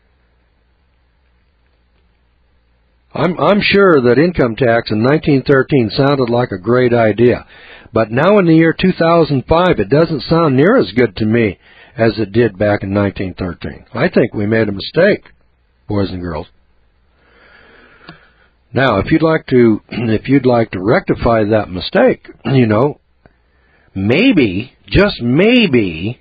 S1: I'm, I'm sure that income tax in nineteen thirteen sounded like a great idea. But now in the year two thousand five, it doesn't sound near as good to me as it did back in nineteen thirteen. I think we made a mistake, boys and girls. Now, if you'd like to, if you'd like to rectify that mistake, you know, maybe, just maybe,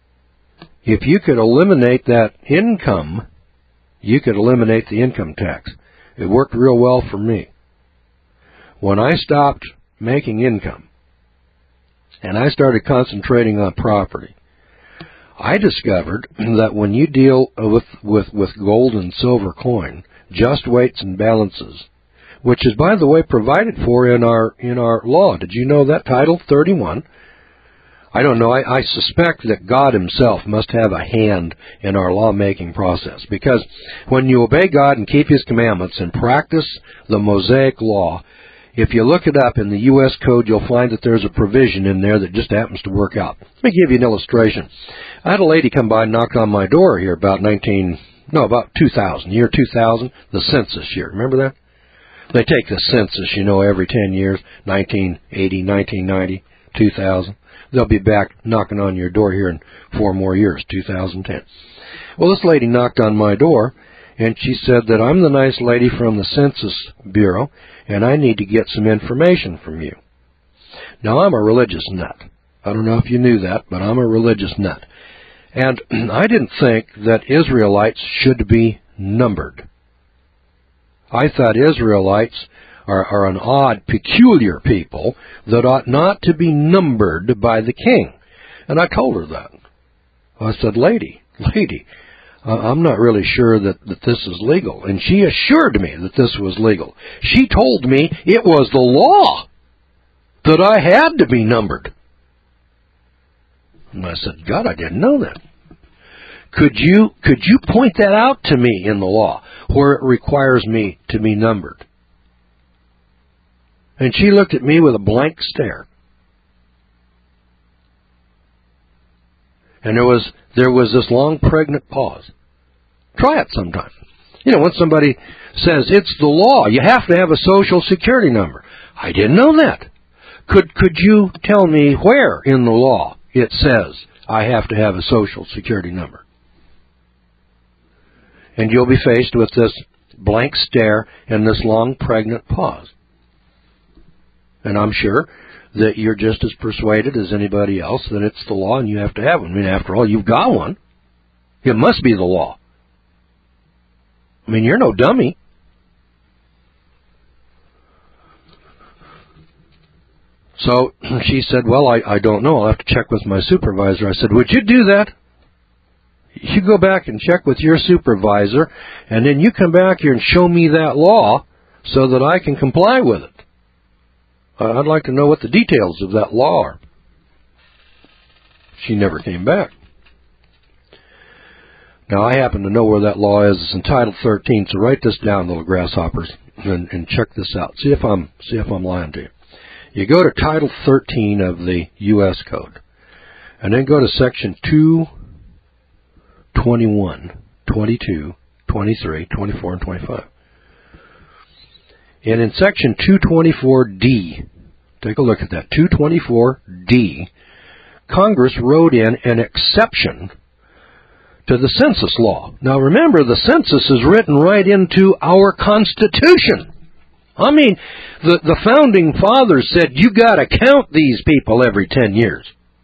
S1: if you could eliminate that income, you could eliminate the income tax. It worked real well for me. When I stopped making income and I started concentrating on property, I discovered that when you deal with, with, with gold and silver coin, just weights and balances, which is, by the way, provided for in our in our law. Did you know that? Title thirty-one. I don't know. I, I suspect that God himself must have a hand in our lawmaking process, because when you obey God and keep his commandments and practice the Mosaic law, if you look it up in the U S Code, you'll find that there's a provision in there that just happens to work out. Let me give you an illustration. I had a lady come by and knock on my door here about nineteen, no, about two thousand, year two thousand, the census year. Remember that? They take the census, you know, every ten years, nineteen eighty, nineteen ninety, two thousand. They'll be back knocking on your door here in four more years, two thousand ten. Well, this lady knocked on my door, and she said that I'm the nice lady from the Census Bureau, and I need to get some information from you. Now, I'm a religious nut. I don't know if you knew that, but I'm a religious nut. And I didn't think that Israelites should be numbered. I thought Israelites are, are an odd, peculiar people that ought not to be numbered by the king. And I told her that. I said, lady, lady, uh, I'm not really sure that, that this is legal. And she assured me that this was legal. She told me it was the law that I had to be numbered. And I said, God, I didn't know that. Could you, could you point that out to me in the law where it requires me to be numbered? And she looked at me with a blank stare. And there was, there was this long pregnant pause. Try it sometime. You know, when somebody says, it's the law, you have to have a social security number. I didn't know that. Could, could you tell me where in the law it says I have to have a social security number? And you'll be faced with this blank stare and this long pregnant pause. And I'm sure that you're just as persuaded as anybody else that it's the law and you have to have one. I mean, after all, you've got one. It must be the law. I mean, you're no dummy. So she said, well, I, I don't know. I'll have to check with my supervisor. I said, would you do that? You go back and check with your supervisor, and then you come back here and show me that law so that I can comply with it. I'd like to know what the details of that law are. She never came back. Now, I happen to know where that law is. It's in Title thirteen, so write this down, little grasshoppers, and, and check this out. See if I'm see if I'm lying to you. You go to Title thirteen of the U S Code, and then go to Section two twenty-one, twenty-two, twenty-three, twenty-four, and twenty-five. And in Section two twenty-four D, take a look at that, two twenty-four D, Congress wrote in an exception to the census law. Now remember, the census is written right into our Constitution. I mean, the, the Founding Fathers said, you got to count these people every ten years.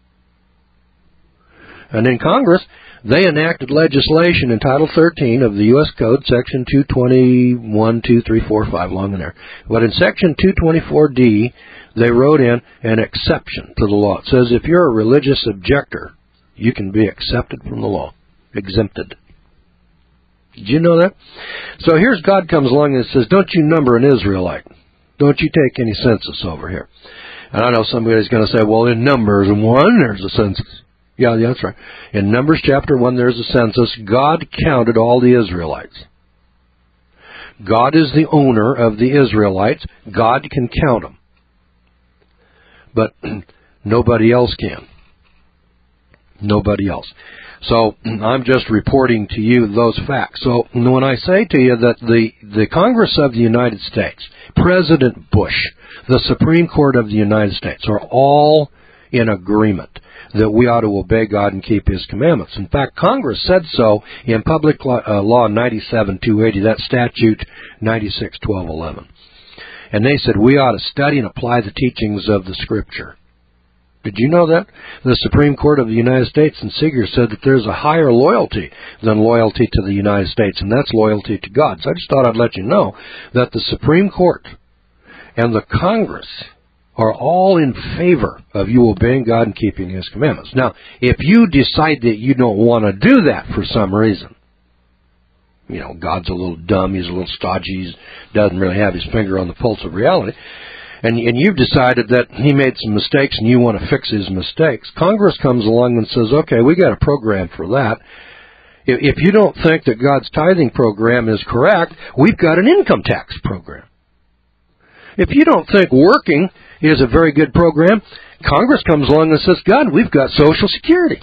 S1: And in Congress, they enacted legislation in Title thirteen of the U S Code, Section two twenty-one, two, three, four, five, along in there. But in Section two twenty-four D, they wrote in an exception to the law. It says if you're a religious objector, you can be accepted from the law, exempted.
S2: Did you know that? So here's God comes along and says, don't you number an Israelite. Don't you take any census over here. And I know somebody's going to say, well, in Numbers one, there's a census. Yeah, yeah, that's right. In Numbers chapter one, there's a census. God counted all the Israelites. God is the owner of the Israelites. God can count them. But nobody else can. Nobody else. So I'm just reporting to you those facts. So when I say to you that the, the Congress of the United States, President Bush, the Supreme Court of the United States are all in agreement that we ought to obey God and keep His commandments. In fact, Congress said so in Public Law, uh, Law ninety-seven two eighty, that statute ninety-six twelve eleven. And they said we ought to study and apply the teachings of the Scripture. Did you know that? The Supreme Court of the United States in Seeger said that there's a higher loyalty than loyalty to the United States, and that's loyalty to God. So I just thought I'd let you know that the Supreme Court and the Congress are all in favor of you obeying God and keeping His commandments. Now, if you decide that you don't want to do that for some reason, you know, God's a little dumb, He's a little stodgy, He doesn't really have His finger on the pulse of reality, and, and you've decided that He made some mistakes and you want to fix His mistakes, Congress comes along and says, okay, we got a program for that. If, if you don't think that God's tithing program is correct, we've got an income tax program. If you don't think working is a very good program, Congress comes along and says, God, we've got Social Security.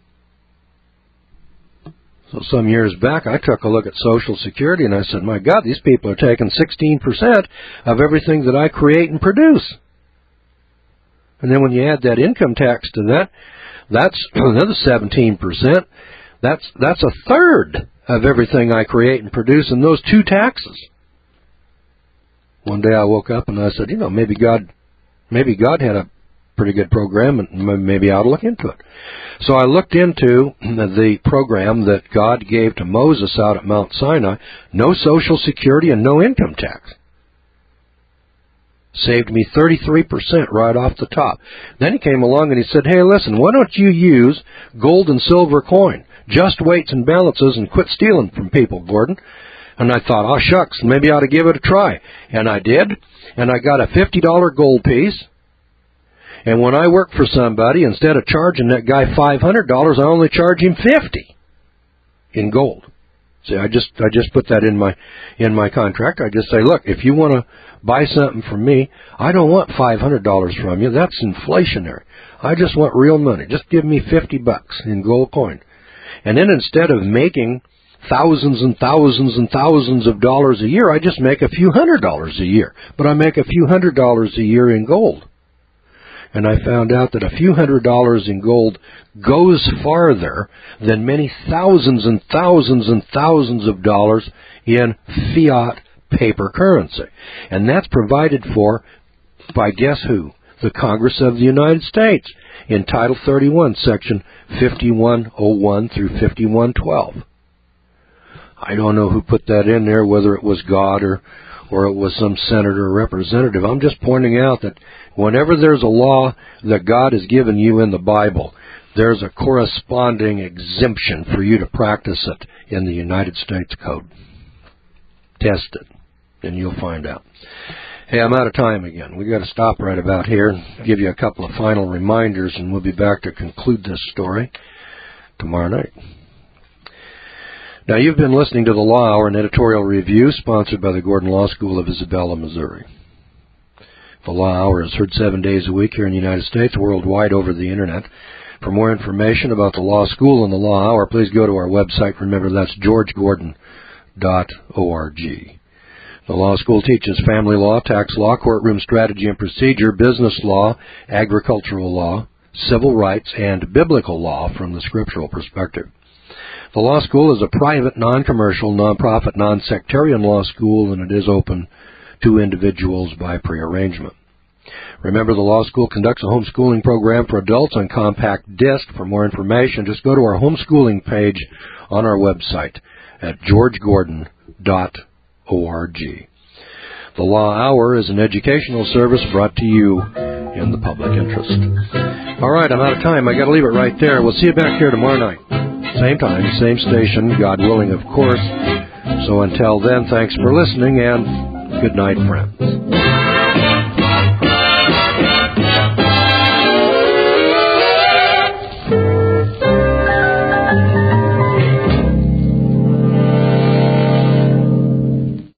S2: So some years back, I took a look at Social Security and I said, my God, these people are taking sixteen percent of everything that I create and produce. And then when you add that income tax to that, that's another seventeen percent. That's, that's a third of everything I create and produce in those two taxes. One day I woke up and I said, you know, maybe God, maybe God had a pretty good program and maybe I ought to look into it. So I looked into the program that God gave to Moses out at Mount Sinai, no Social Security and no income tax. Saved me thirty-three percent right off the top. Then he came along and he said, hey, listen, why don't you use gold and silver coin, just weights and balances, and quit stealing from people, Gordon? And I thought, oh, shucks, maybe I ought to give it a try. And I did, and I got a fifty dollar gold piece. And when I work for somebody, instead of charging that guy five hundred dollars, I only charge him fifty dollars in gold. See, I just I just put that in my in my contract. I just say, look, if you want to buy something from me, I don't want five hundred dollars from you. That's inflationary. I just want real money. Just give me fifty bucks in gold coin. And then instead of making thousands and thousands and thousands of dollars a year, I just make a few hundred dollars a year. But I make a few hundred dollars a year in gold. And I found out that a few hundred dollars in gold goes farther than many thousands and thousands and thousands of dollars in fiat paper currency. And that's provided for by guess who? The Congress of the United States in Title thirty-one, Section fifty-one oh one through fifty-one twelve. I don't know who put that in there, whether it was God or or it was some senator or representative. I'm just pointing out that whenever there's a law that God has given you in the Bible, there's a corresponding exemption for you to practice it in the United States Code. Test it, and you'll find out. Hey, I'm out of time again. We've got to stop right about here and give you a couple of final reminders, and we'll be back to conclude this story tomorrow night. Now, you've been listening to the Law Hour, an editorial review sponsored by the Gordon Law School of Isabella, Missouri. The Law Hour is heard seven days a week here in the United States, worldwide over the Internet. For more information about the Law School and the Law Hour, please go to our website. Remember, that's george gordon dot org. The Law School teaches family law, tax law, courtroom strategy and procedure, business law, agricultural law, civil rights, and biblical law from the scriptural perspective. The Law School is a private, non-commercial, non-profit, non-sectarian law school, and it is open to individuals by prearrangement. Remember, the Law School conducts a homeschooling program for adults on compact disc. For more information, just go to our homeschooling page on our website at george gordon dot org. The Law Hour is an educational service brought to you in the public interest. All right, I'm out of time. I got to leave it right there. We'll see you back here tomorrow night. Same time, same station, God willing, of course. So until then, thanks for listening, and good night, friends.